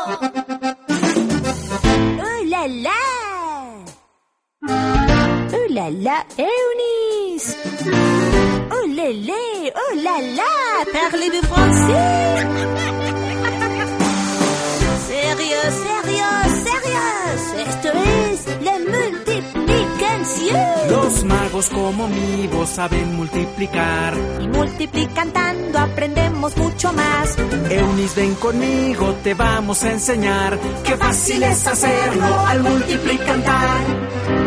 ¡Oh, la, la! ¡Oh, la, la, Eunice! ¡Oh, lélé! ¡Oh, la, la! Parlez-vous français? ¡Sérieux, sérieux, sérieux! Esto es la multiplicación. Los magos como mi voz saben multiplicar. Y multiplicando aprendemos mucho más. Eunice, ven conmigo, te vamos a enseñar. Qué fácil es hacerlo al multiplicar.